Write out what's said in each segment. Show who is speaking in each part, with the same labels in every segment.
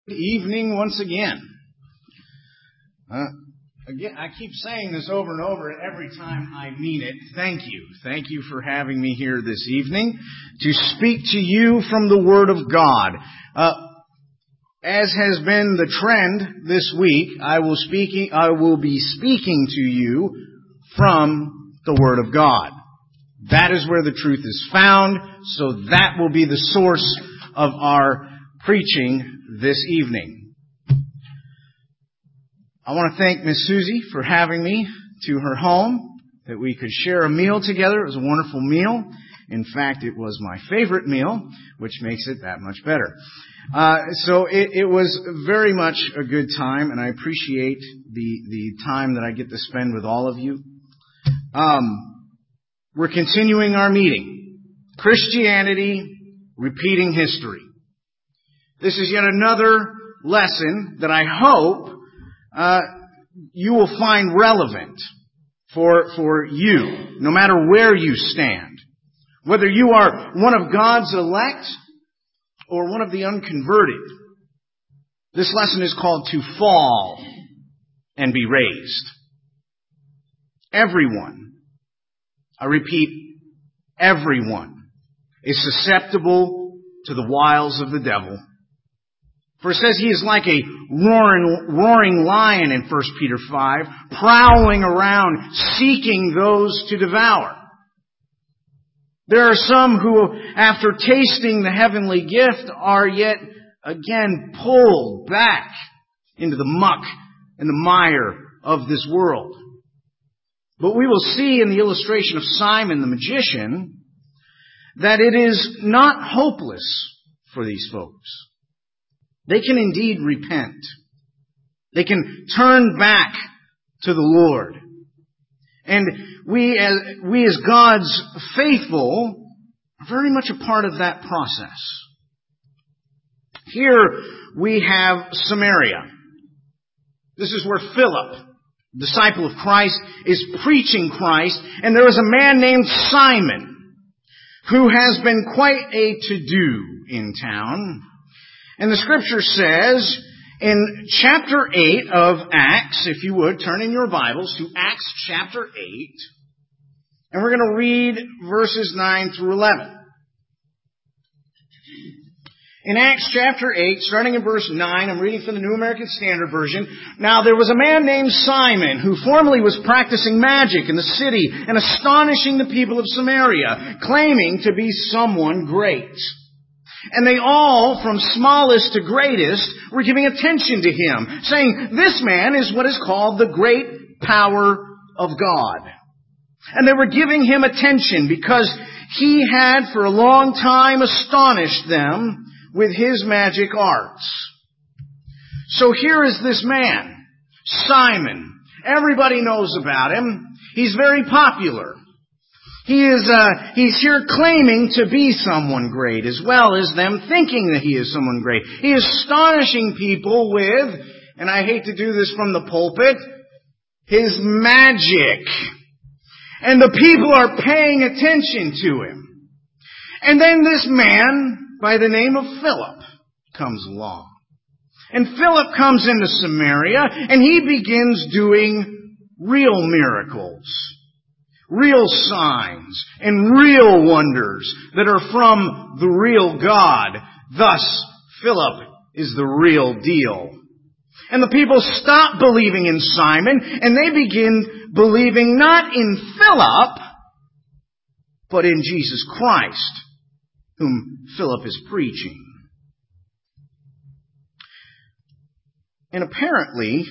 Speaker 1: Good evening once again. I keep saying this over and over, and every time I mean it. Thank you. Thank you for having me here this evening to speak to you from the Word of God. As has been the trend this week, I will be speaking to you from the Word of God. That is where the truth is found, so that will be the source of our preaching this evening. I want to thank Miss Susie for having me to her home, that we could share a meal together. It was a wonderful meal. In fact, it was my favorite meal, which makes it that much better. So it was very much a good time, and I appreciate the time that I get to spend with all of you. We're continuing our meeting. Christianity, repeating history. This is yet another lesson that I hope you will find relevant for you, no matter where you stand. Whether you are one of God's elect or one of the unconverted. This lesson is called To Fall and Be Raised. Everyone, I repeat, everyone is susceptible to the wiles of the devil. For it says he is like a roaring lion in 1 Peter 5, prowling around, seeking those to devour. There are some who, after tasting the heavenly gift, are yet again pulled back into the muck and the mire of this world. But we will see in the illustration of Simon the magician that it is not hopeless for these folks. They can indeed repent. They can turn back to the Lord. And we as God's faithful are very much a part of that process. Here we have Samaria. This is where Philip, disciple of Christ, is preaching Christ. And there is a man named Simon who has been quite a to-do in town. And the Scripture says in chapter 8 of Acts, if you would, turn in your Bibles to Acts chapter 8, and we're going to read verses 9 through 11. In Acts chapter 8, starting in verse 9, I'm reading from the New American Standard Version. Now there was a man named Simon who formerly was practicing magic in the city and astonishing the people of Samaria, claiming to be someone great. And they all, from smallest to greatest, were giving attention to him, saying, "This man is what is called the great power of God." And they were giving him attention because he had for a long time astonished them with his magic arts. So here is this man, Simon. Everybody knows about him. He's very popular. He's here claiming to be someone great, as well as them thinking that he is someone great. He is astonishing people with, and I hate to do this from the pulpit, his magic. And the people are paying attention to him. And then this man, by the name of Philip, comes along. And Philip comes into Samaria, and he begins doing real miracles. Real signs and real wonders that are from the real God. Thus, Philip is the real deal. And the people stop believing in Simon, and they begin believing not in Philip, but in Jesus Christ, whom Philip is preaching. And apparently,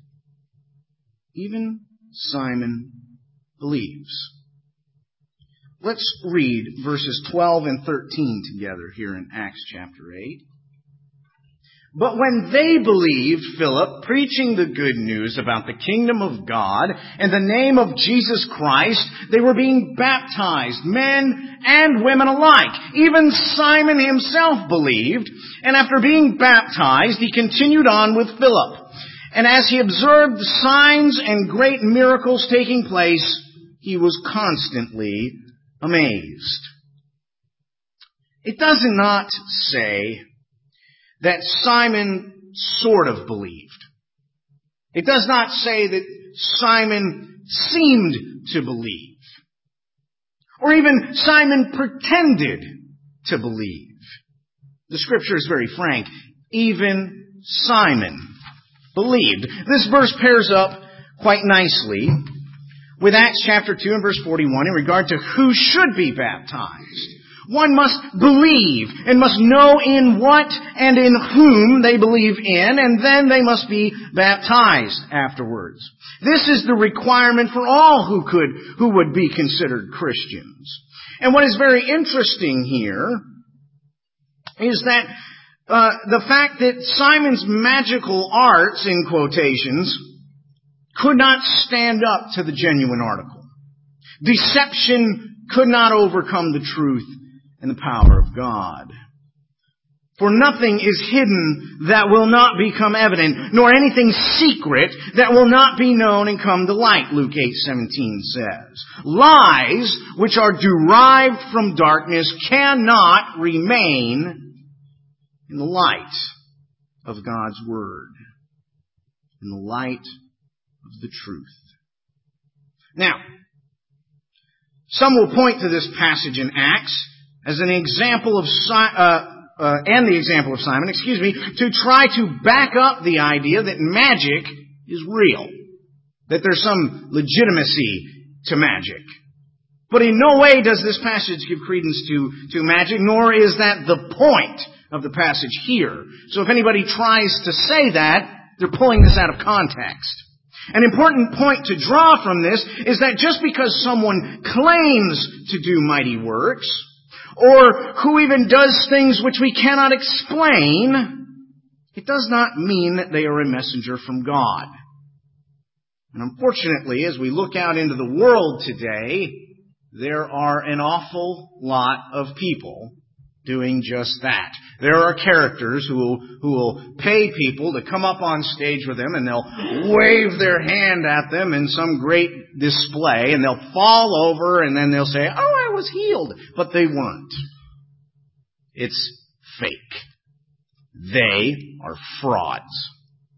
Speaker 1: even Simon believes. Let's read verses 12 and 13 together here in Acts chapter 8. But when they believed Philip preaching the good news about the kingdom of God and the name of Jesus Christ, they were being baptized, men and women alike. Even Simon himself believed, and after being baptized, he continued on with Philip. And as he observed the signs and great miracles taking place, he was constantly amazed. It does not say that Simon sort of believed. It does not say that Simon seemed to believe, or even Simon pretended to believe. The Scripture is very frank. Even Simon believed. This verse pairs up quite nicely with Acts chapter 2 and verse 41 in regard to who should be baptized. One must believe and must know in what and in whom they believe in, and then they must be baptized afterwards. This is the requirement for all who would be considered Christians. And what is very interesting here is that the fact that Simon's magical arts, in quotations, could not stand up to the genuine article. Deception could not overcome the truth and the power of God. For nothing is hidden that will not become evident, nor anything secret that will not be known and come to light, Luke 8:17 says. Lies which are derived from darkness cannot remain in the light of God's Word, in the light of the truth. Now, some will point to this passage in Acts as an example of the example of Simon, to try to back up the idea that magic is real, that there's some legitimacy to magic. But in no way does this passage give credence to magic, nor is that the point of the passage here. So if anybody tries to say that, they're pulling this out of context. An important point to draw from this is that just because someone claims to do mighty works, or who even does things which we cannot explain, it does not mean that they are a messenger from God. And unfortunately, as we look out into the world today, there are an awful lot of people doing just that. There are characters who will pay people to come up on stage with them, and they'll wave their hand at them in some great display, and they'll fall over, and then they'll say, "Oh, I was healed," but they weren't. It's fake. They are frauds.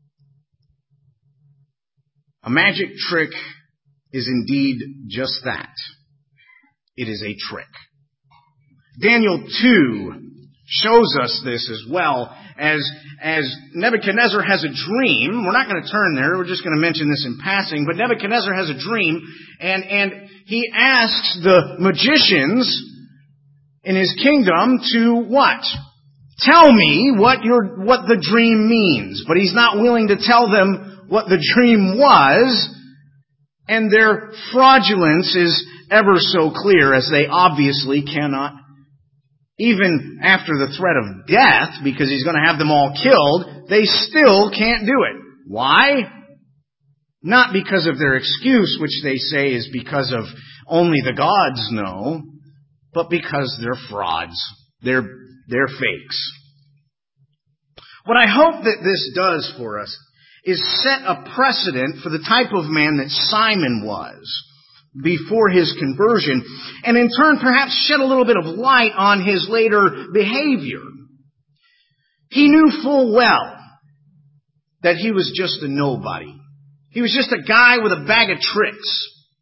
Speaker 1: A magic trick is indeed just that. It is a trick. Daniel 2 shows us this as well, as Nebuchadnezzar has a dream. We're not going to turn there, we're just going to mention this in passing, but Nebuchadnezzar has a dream, and he asks the magicians in his kingdom to what? Tell me what the dream means. But he's not willing to tell them what the dream was, and their fraudulence is ever so clear, as they obviously cannot, even after the threat of death, because he's going to have them all killed, they still can't do it. Why? Not because of their excuse, which they say is because of only the gods know, but because they're frauds. They're fakes. What I hope that this does for us is set a precedent for the type of man that Simon was before his conversion, and in turn perhaps shed a little bit of light on his later behavior. He knew full well that he was just a nobody. He was just a guy with a bag of tricks.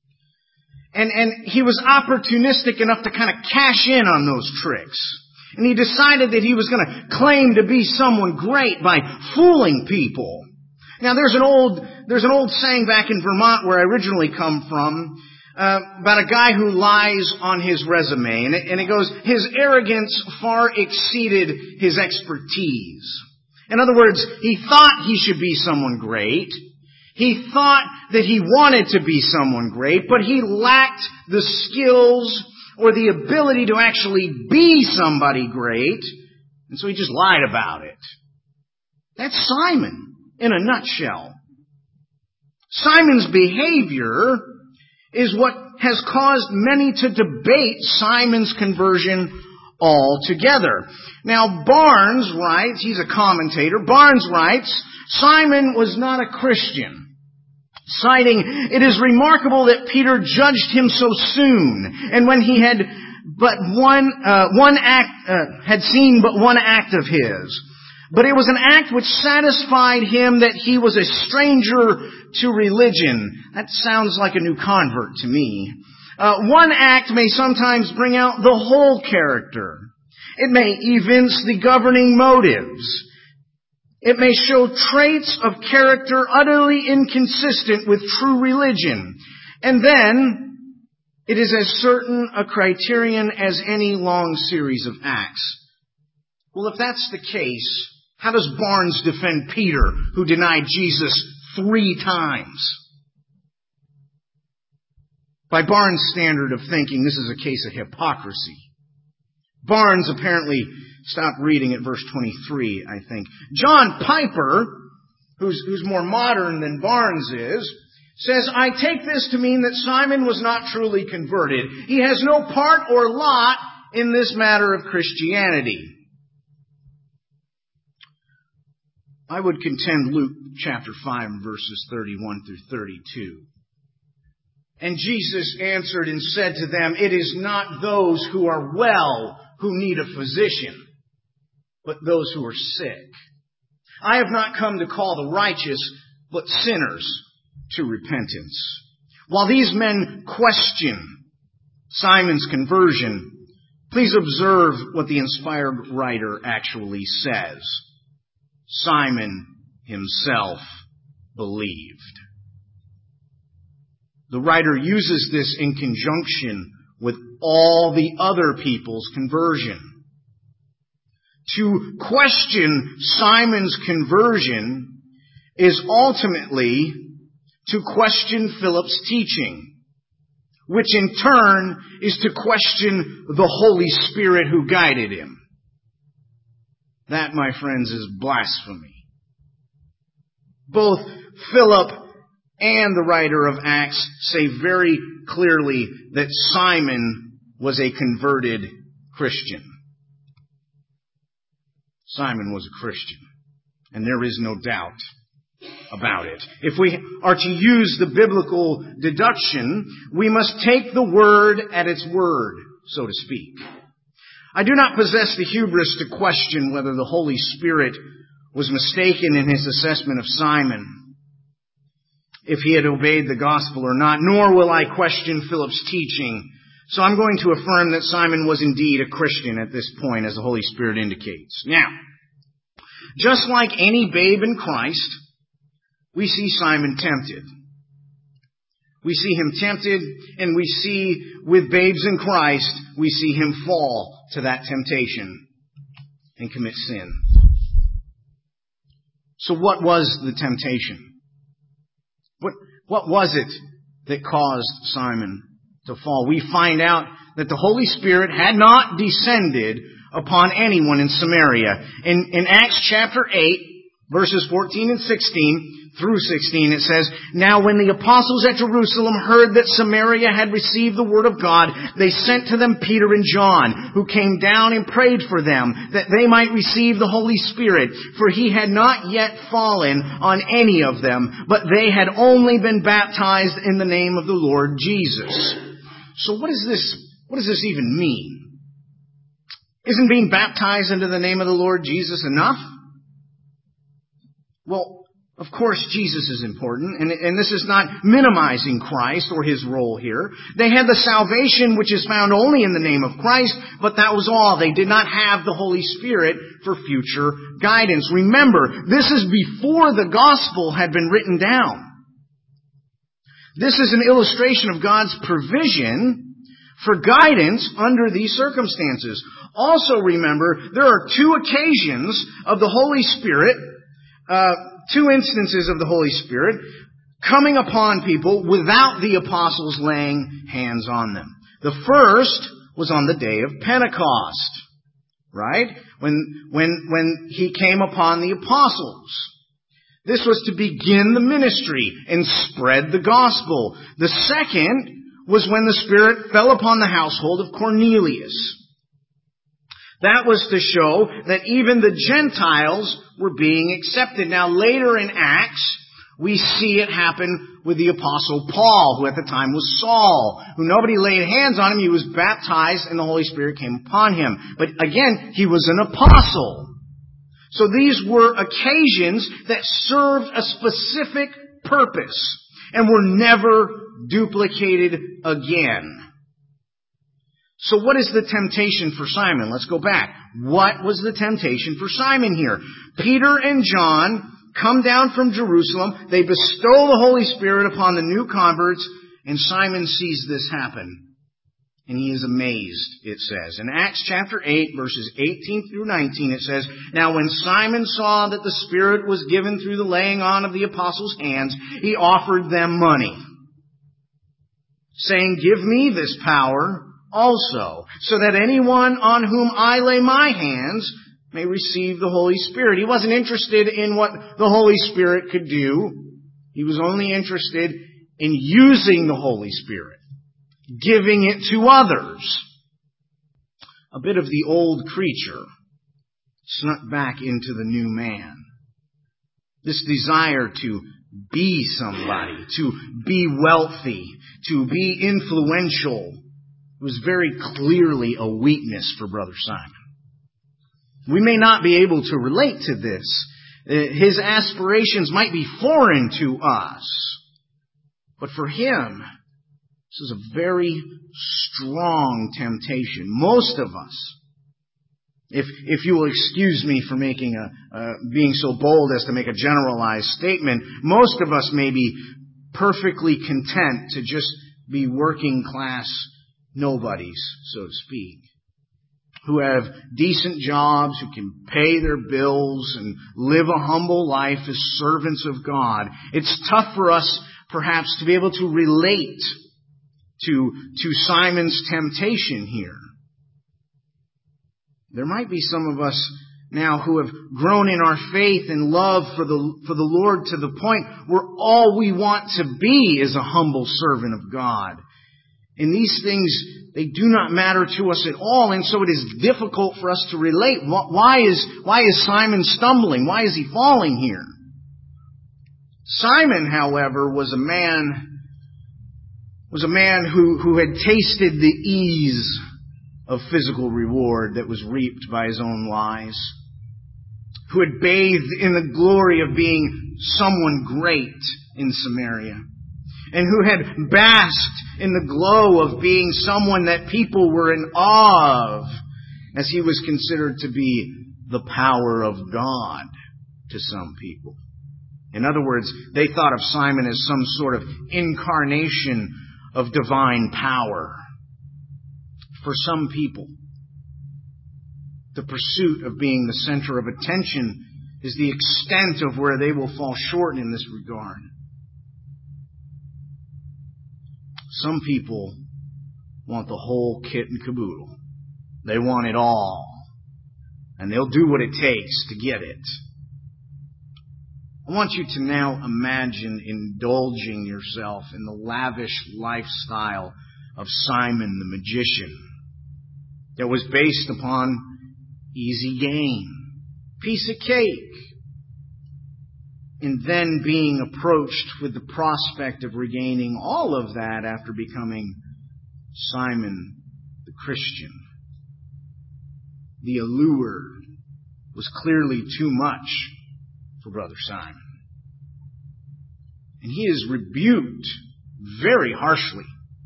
Speaker 1: And he was opportunistic enough to kind of cash in on those tricks. And he decided that he was going to claim to be someone great by fooling people. Now there's an old saying back in Vermont where I originally come from, about a guy who lies on his resume, and it goes, his arrogance far exceeded his expertise. In other words, he thought he should be someone great. He thought that he wanted to be someone great, but he lacked the skills or the ability to actually be somebody great, and so he just lied about it. That's Simon in a nutshell. Simon's behavior is what has caused many to debate Simon's conversion altogether. Now, Barnes writes, he's a commentator, Barnes writes, Simon was not a Christian. Citing, it is remarkable that Peter judged him so soon, and when he had seen but one act of his. But it was an act which satisfied him that he was a stranger to religion. That sounds like a new convert to me. One act may sometimes bring out the whole character. It may evince the governing motives. It may show traits of character utterly inconsistent with true religion. And then, it is as certain a criterion as any long series of acts. Well, if that's the case, how does Barnes defend Peter, who denied Jesus 3 times? By Barnes' standard of thinking, this is a case of hypocrisy. Barnes apparently stopped reading at verse 23, I think. John Piper, who's more modern than Barnes is, says, I take this to mean that Simon was not truly converted. He has no part or lot in this matter of Christianity. I would contend Luke chapter 5 verses 31 through 32. And Jesus answered and said to them, it is not those who are well who need a physician, but those who are sick. I have not come to call the righteous, but sinners to repentance. While these men question Simon's conversion, please observe what the inspired writer actually says. Simon himself believed. The writer uses this in conjunction with all the other people's conversion. To question Simon's conversion is ultimately to question Philip's teaching, which in turn is to question the Holy Spirit who guided him. That, my friends, is blasphemy. Both Philip and the writer of Acts say very clearly that Simon was a converted Christian. Simon was a Christian, and there is no doubt about it. If we are to use the biblical deduction, we must take the word at its word, so to speak. I do not possess the hubris to question whether the Holy Spirit was mistaken in his assessment of Simon, if he had obeyed the gospel or not, nor will I question Philip's teaching. So I'm going to affirm that Simon was indeed a Christian at this point, as the Holy Spirit indicates. Now, just like any babe in Christ, we see Simon tempted. We see him tempted, and we see with babes in Christ, we see him fall to that temptation and commit sin. So what was the temptation? What was it that caused Simon to fall? We find out that the Holy Spirit had not descended upon anyone in Samaria. In Acts chapter 8, verses 14 and 16, through 16, it says, Now when the apostles at Jerusalem heard that Samaria had received the word of God, they sent to them Peter and John, who came down and prayed for them, that they might receive the Holy Spirit. For he had not yet fallen on any of them, but they had only been baptized in the name of the Lord Jesus. So what does this even mean? Isn't being baptized into the name of the Lord Jesus enough? Well, of course, Jesus is important, and this is not minimizing Christ or his role here. They had the salvation which is found only in the name of Christ, but that was all. They did not have the Holy Spirit for future guidance. Remember, this is before the gospel had been written down. This is an illustration of God's provision for guidance under these circumstances. Also remember, there are 2 occasions of the Holy Spirit, 2 instances of the Holy Spirit coming upon people without the apostles laying hands on them. The first was on the day of Pentecost, right? When he came upon the apostles. This was to begin the ministry and spread the gospel. The second was when the Spirit fell upon the household of Cornelius. That was to show that even the Gentiles were being accepted. Now later in Acts, we see it happen with the Apostle Paul, who at the time was Saul, who nobody laid hands on him. He was baptized and the Holy Spirit came upon him. But again, he was an apostle. So these were occasions that served a specific purpose and were never duplicated again. So what is the temptation for Simon? Let's go back. What was the temptation for Simon here? Peter and John come down from Jerusalem. They bestow the Holy Spirit upon the new converts, and Simon sees this happen. And he is amazed, it says. In Acts chapter 8, verses 18 through 19, it says, "Now when Simon saw that the Spirit was given through the laying on of the apostles' hands, he offered them money, saying, 'Give me this power also, so that anyone on whom I lay my hands may receive the Holy Spirit.'" He wasn't interested in what the Holy Spirit could do. He was only interested in using the Holy Spirit, giving it to others. A bit of the old creature snuck back into the new man. This desire to be somebody, to be wealthy, to be influential, was very clearly a weakness for Brother Simon. We may not be able to relate to this. His aspirations might be foreign to us. But for him, this is a very strong temptation. Most of us, if you will excuse me for being so bold as to make a generalized statement, most of us may be perfectly content to just be working class nobodies, so to speak, who have decent jobs, who can pay their bills and live a humble life as servants of God. It's tough for us, perhaps, to be able to relate to Simon's temptation here. There might be some of us now who have grown in our faith and love for the Lord to the point where all we want to be is a humble servant of God. And these things, they do not matter to us at all, and so it is difficult for us to relate. Why is Simon stumbling? Why is he falling here? Simon, however, was a man who had tasted the ease of physical reward that was reaped by his own lies, who had bathed in the glory of being someone great in Samaria, and who had basked in the glow of being someone that people were in awe of, as he was considered to be the power of God to some people. In other words, they thought of Simon as some sort of incarnation of divine power. For some people, the pursuit of being the center of attention is the extent of where they will fall short in this regard. Some people want the whole kit and caboodle. They want it all. And they'll do what it takes to get it. I want you to now imagine indulging yourself in the lavish lifestyle of Simon the magician that was based upon easy gain, piece of cake, and then being approached with the prospect of regaining all of that after becoming Simon the Christian. The allure was clearly too much for Brother Simon. And he is rebuked very harshly.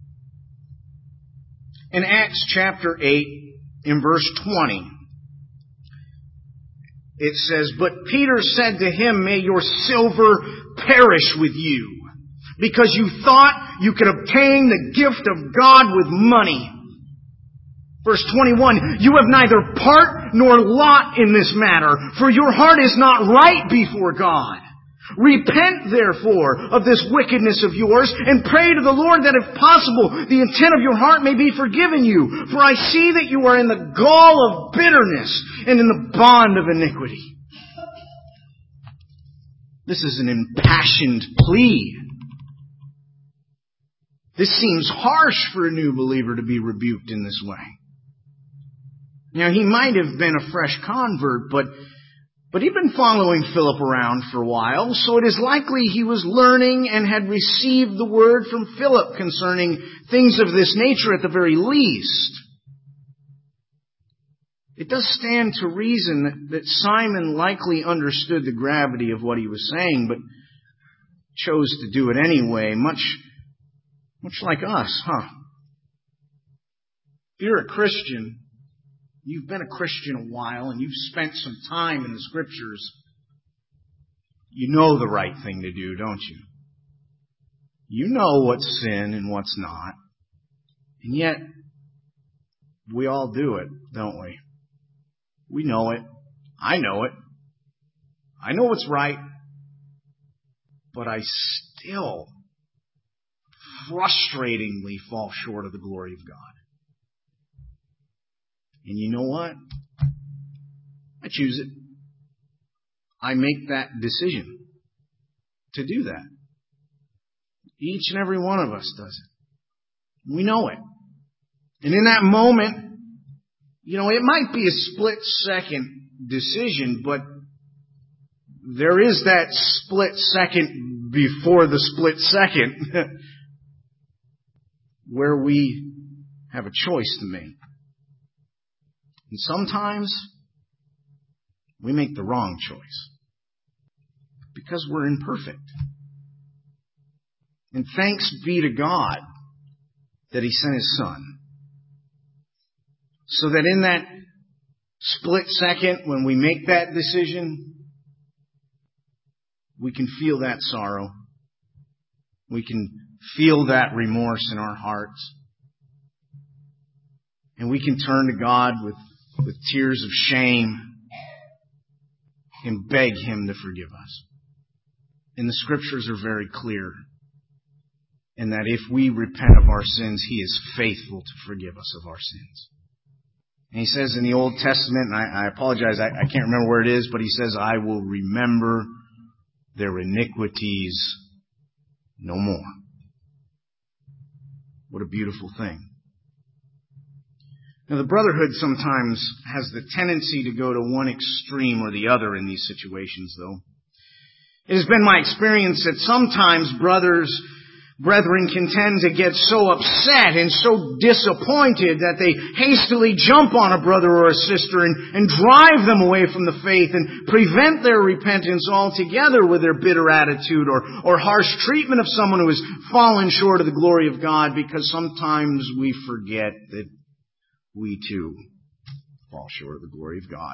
Speaker 1: In Acts chapter 8, in verse 20, it says, "But Peter said to him, 'May your silver perish with you, because you thought you could obtain the gift of God with money.'" Verse 21, "You have neither part nor lot in this matter, for your heart is not right before God. Repent, therefore, of this wickedness of yours, and pray to the Lord that, if possible, the intent of your heart may be forgiven you. For I see that you are in the gall of bitterness and in the bond of iniquity." This is an impassioned plea. This seems harsh for a new believer to be rebuked in this way. Now, he might have been a fresh convert, but he'd been following Philip around for a while, so it is likely he was learning and had received the word from Philip concerning things of this nature at the very least. it does stand to reason that Simon likely understood the gravity of what he was saying, but chose to do it anyway, much like us, huh? If you're a Christian, you've been a Christian a while, and you've spent some time in the Scriptures, you know the right thing to do, don't you? You know what's sin and what's not. And yet, we all do it, don't we? We know it. I know it. I know what's right. But I still frustratingly fall short of the glory of God. And you know what? I choose it. I make that decision to do that. Each and every one of us does it. We know it. And in that moment, it might be a split-second decision, but there is that split second before the split second where we have a choice to make. And sometimes we make the wrong choice because we're imperfect. And thanks be to God that He sent His Son, so that in that split second when we make that decision, we can feel that sorrow. We can feel that remorse in our hearts. And we can turn to God with tears of shame and beg Him to forgive us. And the Scriptures are very clear in that if we repent of our sins, He is faithful to forgive us of our sins. And He says in the Old Testament, and I apologize, I can't remember where it is, but He says, I will remember their iniquities no more. What a beautiful thing. Now, the brotherhood sometimes has the tendency to go to one extreme or the other in these situations, though. It has been my experience that sometimes brethren can tend to get so upset and so disappointed that they hastily jump on a brother or a sister and drive them away from the faith and prevent their repentance altogether with their bitter attitude or harsh treatment of someone who has fallen short of the glory of God, because sometimes we forget that we too fall short of the glory of God.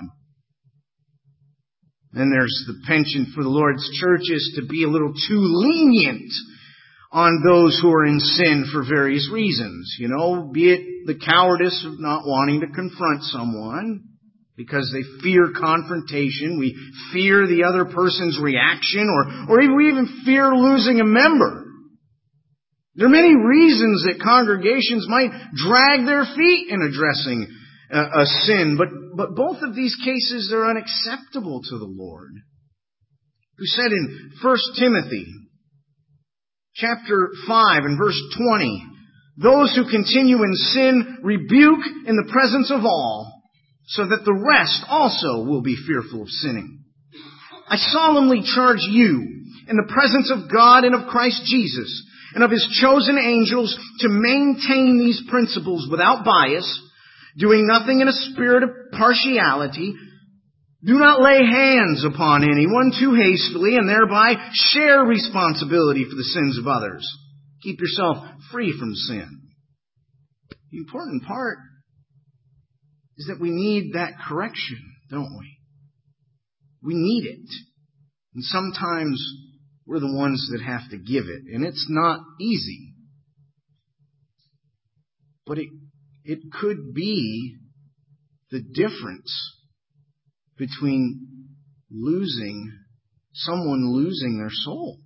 Speaker 1: Then there's the penchant for the Lord's churches to be a little too lenient on those who are in sin for various reasons. Be it the cowardice of not wanting to confront someone because they fear confrontation. We fear the other person's reaction, or we even fear losing a member. There are many reasons that congregations might drag their feet in addressing a sin, but both of these cases are unacceptable to the Lord, who said in 1 Timothy chapter 5 and verse 20, those who continue in sin rebuke in the presence of all, so that the rest also will be fearful of sinning. I solemnly charge you in the presence of God and of Christ Jesus and of His chosen angels to maintain these principles without bias, doing nothing in a spirit of partiality. Do not lay hands upon anyone too hastily and thereby share responsibility for the sins of others. Keep yourself free from sin. The important part is that we need that correction, don't we? We need it. And sometimes we're the ones that have to give it. And it's not easy. But it could be the difference between someone losing their soul.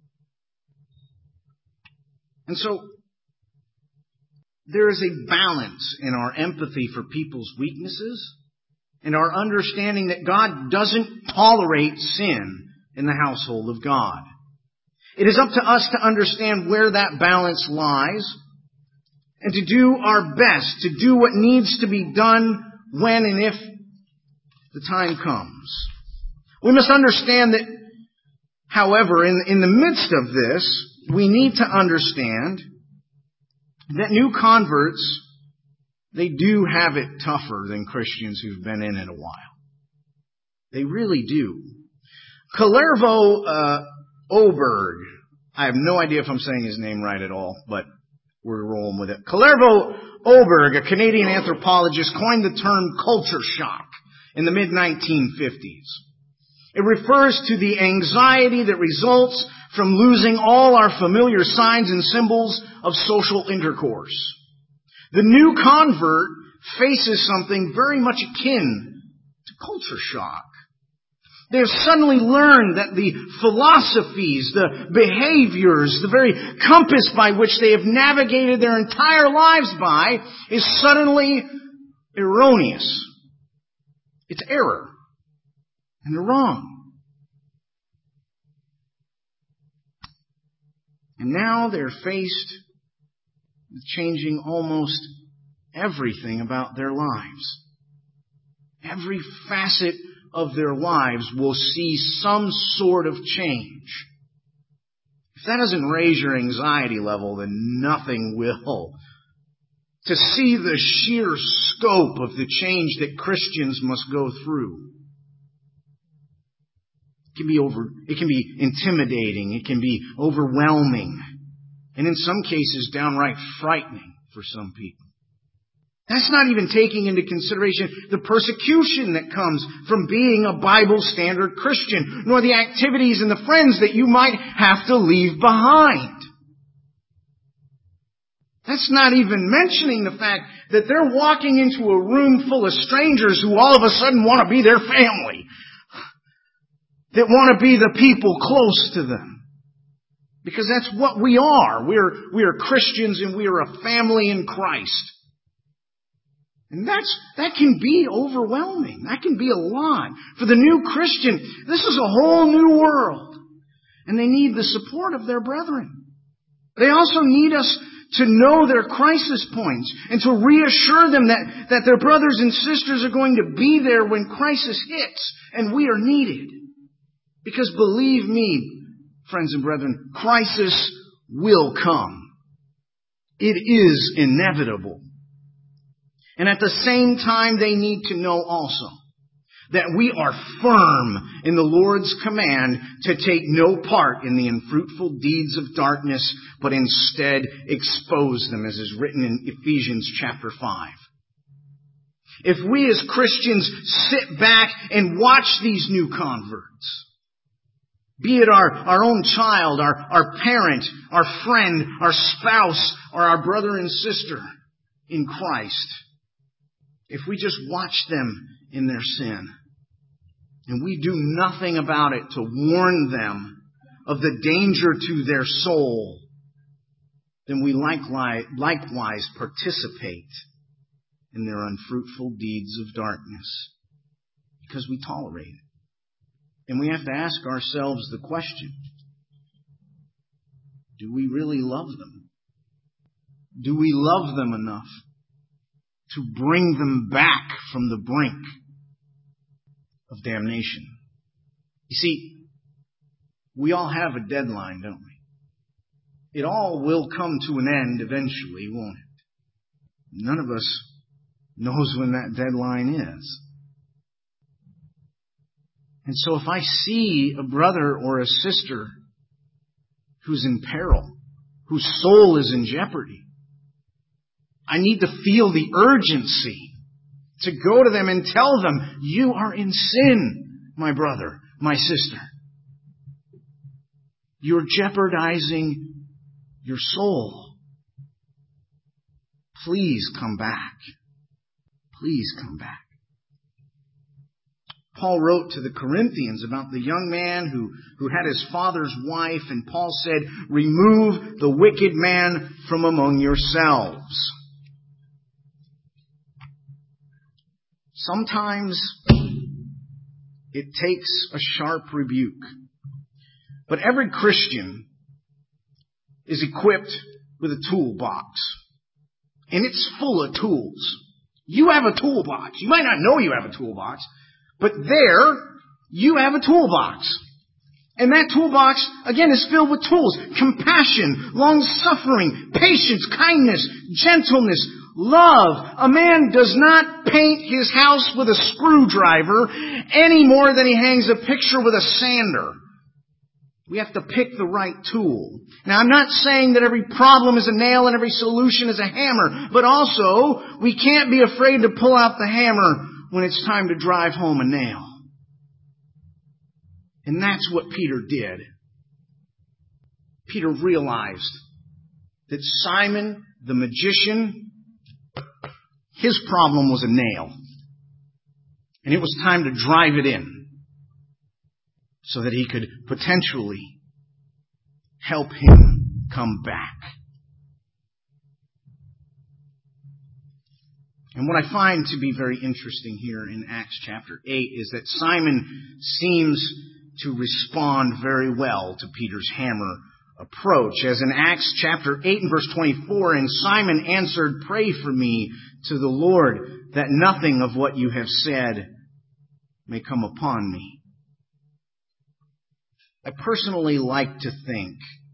Speaker 1: And so, there is a balance in our empathy for people's weaknesses and our understanding that God doesn't tolerate sin in the household of God. It is up to us to understand where that balance lies and to do our best to do what needs to be done when and if the time comes. We must understand that, however, in the midst of this, we need to understand that new converts they do have it tougher than Christians who've been in it a while. They really do. Kalervo Oberg, I have no idea if I'm saying his name right at all, but we're rolling with it. Kalervo Oberg, a Canadian anthropologist, coined the term culture shock in the mid-1950s. It refers to the anxiety that results from losing all our familiar signs and symbols of social intercourse. The new convert faces something very much akin to culture shock. They have suddenly learned that the philosophies, the behaviors, the very compass by which they have navigated their entire lives by is suddenly erroneous. It's error. And they're wrong. And now they're faced with changing almost everything about their lives. Every facet of their lives will see some sort of change. If that doesn't raise your anxiety level, then nothing will. To see the sheer scope of the change that Christians must go through. It can be intimidating. It can be overwhelming. And in some cases, downright frightening for some people. That's not even taking into consideration the persecution that comes from being a Bible standard Christian, nor the activities and the friends that you might have to leave behind. That's not even mentioning the fact that they're walking into a room full of strangers who all of a sudden want to be their family. That want to be the people close to them. Because that's what we are. We are Christians and we are a family in Christ. And that can be overwhelming. That can be a lot. For the new Christian, this is a whole new world. And they need the support of their brethren. They also need us to know their crisis points and to reassure them that their brothers and sisters are going to be there when crisis hits and we are needed. Because believe me, friends and brethren, crisis will come. It is inevitable. And at the same time, they need to know also that we are firm in the Lord's command to take no part in the unfruitful deeds of darkness, but instead expose them, as is written in Ephesians chapter 5. If we as Christians sit back and watch these new converts, be it our own child, our parent, our friend, our spouse, or our brother and sister in Christ, if we just watch them in their sin, and we do nothing about it to warn them of the danger to their soul, then we likewise participate in their unfruitful deeds of darkness, because we tolerate it. And we have to ask ourselves the question, do we really love them? Do we love them enough to bring them back from the brink of damnation? You see, we all have a deadline, don't we? It all will come to an end eventually, won't it? None of us knows when that deadline is. And so if I see a brother or a sister who's in peril, whose soul is in jeopardy, I need to feel the urgency to go to them and tell them, you are in sin, my brother, my sister. You're jeopardizing your soul. Please come back. Please come back. Paul wrote to the Corinthians about the young man who had his father's wife, and Paul said, remove the wicked man from among yourselves. Sometimes it takes a sharp rebuke. But every Christian is equipped with a toolbox. And it's full of tools. You have a toolbox. You might not know you have a toolbox, but there you have a toolbox. And that toolbox, again, is filled with tools. Compassion, long-suffering, patience, kindness, gentleness, Love. A man does not paint his house with a screwdriver any more than he hangs a picture with a sander. We have to pick the right tool. Now, I'm not saying that every problem is a nail and every solution is a hammer, but also we can't be afraid to pull out the hammer when it's time to drive home a nail. And that's what Peter did. Peter realized that Simon, the magician, his problem was a nail. And it was time to drive it in so that he could potentially help him come back. And what I find to be very interesting here in Acts chapter 8 is that Simon seems to respond very well to Peter's hammer approach. As in Acts chapter 8 and verse 24, and Simon answered, "Pray for me to the Lord, that nothing of what you have said may come upon me." I personally like to think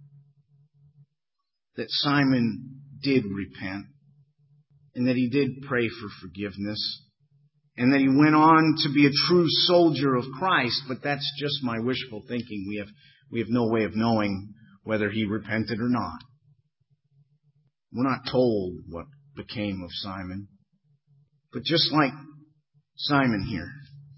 Speaker 1: that Simon did repent, and that he did pray for forgiveness, and that he went on to be a true soldier of Christ, but that's just my wishful thinking. We have no way of knowing whether he repented or not. We're not told what became of Simon. But just like Simon here,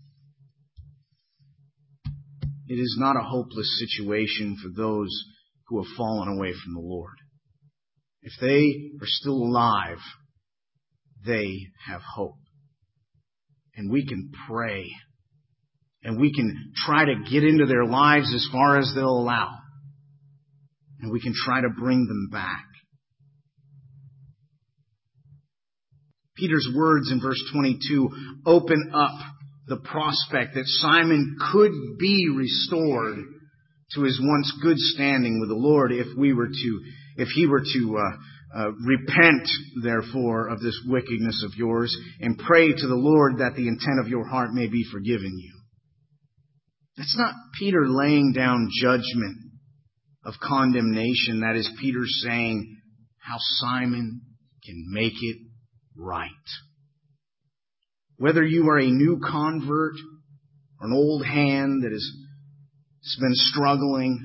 Speaker 1: it is not a hopeless situation for those who have fallen away from the Lord. If they are still alive, they have hope. And we can pray. And we can try to get into their lives as far as they'll allow. And we can try to bring them back. Peter's words in verse 22 open up the prospect that Simon could be restored to his once good standing with the Lord if he were to repent, therefore, of this wickedness of yours and pray to the Lord that the intent of your heart may be forgiven you. That's not Peter laying down judgment of condemnation. That is Peter saying how Simon can make it right. Whether you are a new convert or an old hand that has been struggling,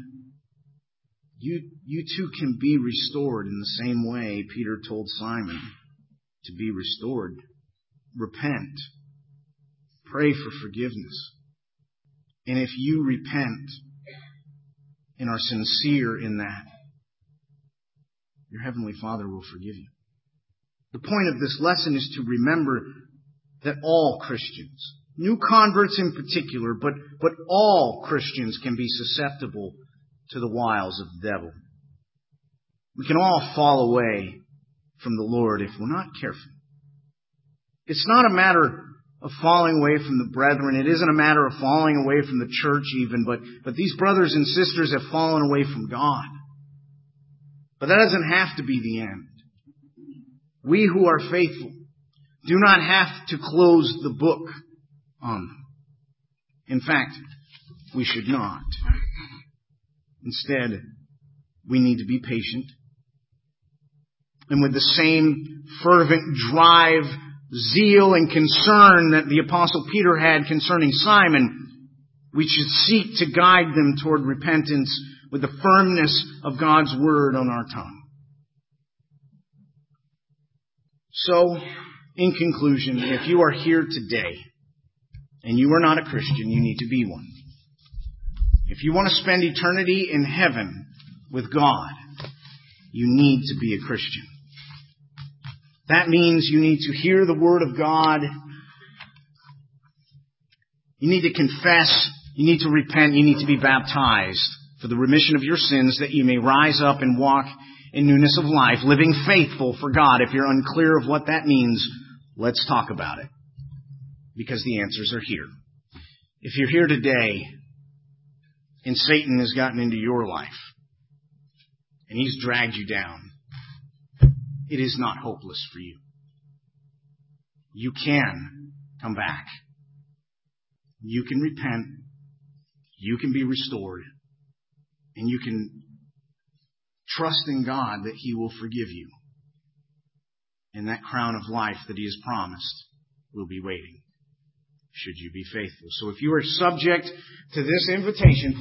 Speaker 1: you too can be restored in the same way Peter told Simon to be restored. Repent. Pray for forgiveness. And if you repent and are sincere in that, your Heavenly Father will forgive you. The point of this lesson is to remember that all Christians, new converts in particular, but all Christians can be susceptible to the wiles of the devil. We can all fall away from the Lord if we're not careful. It's not a matter of falling away from the brethren. It isn't a matter of falling away from the church even, but these brothers and sisters have fallen away from God. But that doesn't have to be the end. We who are faithful do not have to close the book on them. In fact, we should not. Instead, we need to be patient. And with the same fervent drive, zeal, and concern that the Apostle Peter had concerning Simon, we should seek to guide them toward repentance with the firmness of God's Word on our tongue. So, in conclusion, if you are here today and you are not a Christian, you need to be one. If you want to spend eternity in heaven with God, you need to be a Christian. That means you need to hear the Word of God. You need to confess. You need to repent. You need to be baptized for the remission of your sins that you may rise up and walk in newness of life, living faithful for God. If you're unclear of what that means, let's talk about it. Because the answers are here. If you're here today and Satan has gotten into your life and he's dragged you down, it is not hopeless for you. You can come back. You can repent. You can be restored. And you can trust in God that He will forgive you. And that crown of life that He has promised will be waiting, should you be faithful. So if you are subject to this invitation,